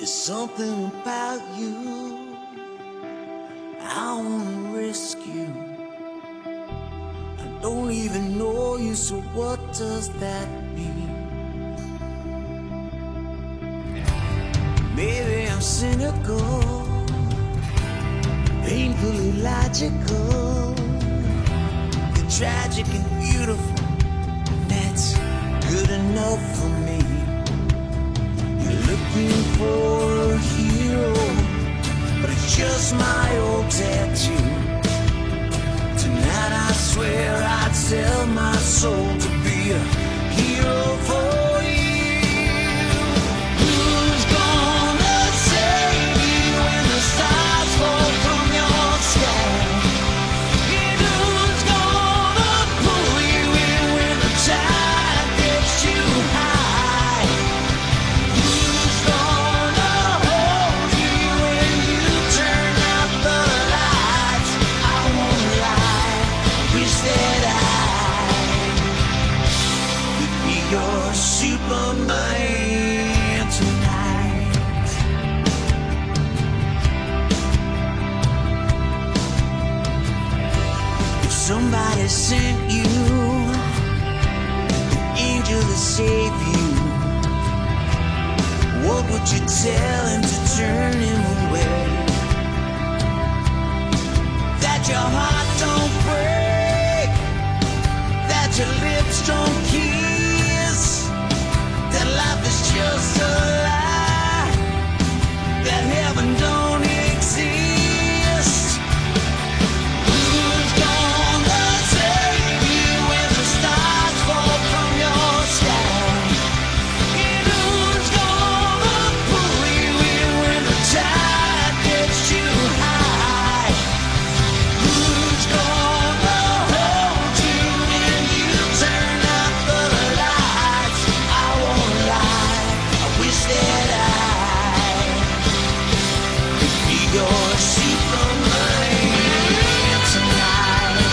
There's something about you I wanna rescue. I don't even know you, so what does that mean? Maybe I'm cynical, painfully logical. You're tragic and beautiful, that's good enough for me. You're looking for a hero, but it's just my old tattoo. Tonight I swear I'd sell my soul to be a hero for you. Who's gonna save you when the stars fall from your sky? And who's gonna pull you in when the tide gets too high? Who's gonna hold you when you turn out the lights? I won't lie, wish that I could be your Superman tonight. If somebody sent you an angel to save you, what would you tell him to turn him away? That your heart don't break, that your lips don't kiss, that life is just a lie, that heaven don't exist. Who's gonna save you when the stars fall from your sky? And who's gonna pull you in when the tide gets too high? Who's gonna hold you when you turn out the lights? I won't lie, I wish that I could be your Superman tonight.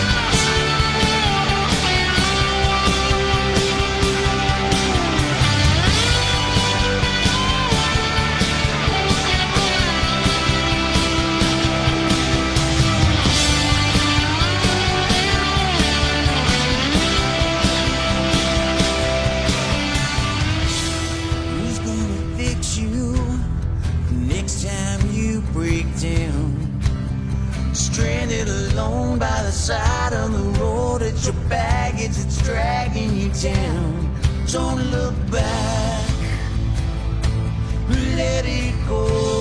Who's gonna fix you next time you break down? Stranded alone by the side of the road, it's your baggage that's dragging you down. Don't look back, let it go.